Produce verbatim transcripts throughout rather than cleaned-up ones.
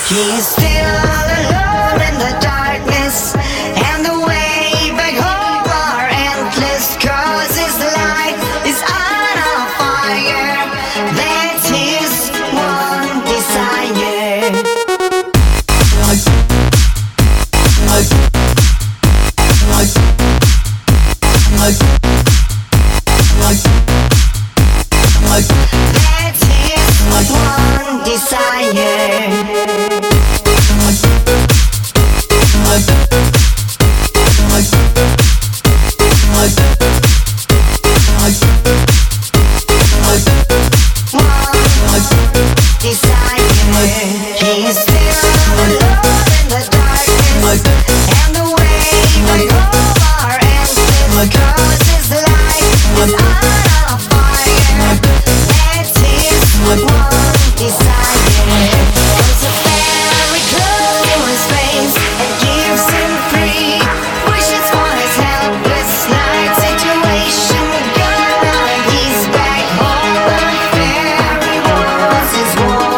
He's still all alone in the darkness, and the way back home are endless, 'cause his life is on a fire. That's his one desire. That's his one desire. He's still alone in the darkness, and the way back home are endless, 'cause his life is on a fire. That's his one desire. Puts a fairy cloak to his face and gives him free wishes for his helpless life situation. God, now he's back home, but fairy was his warm.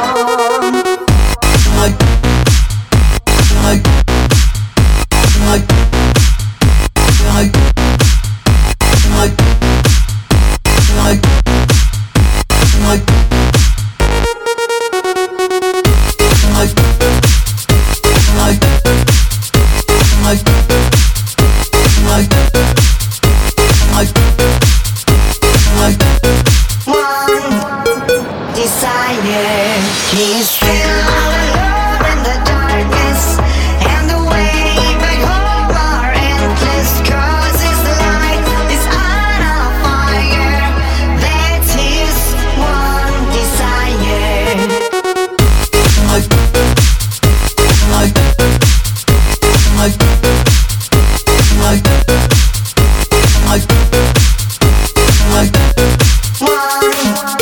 Desire. He's still all alone in the darkness, and the way back home are endless, 'cause his life is on a fire. That's his one desire.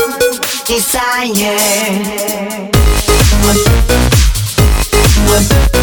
One desire.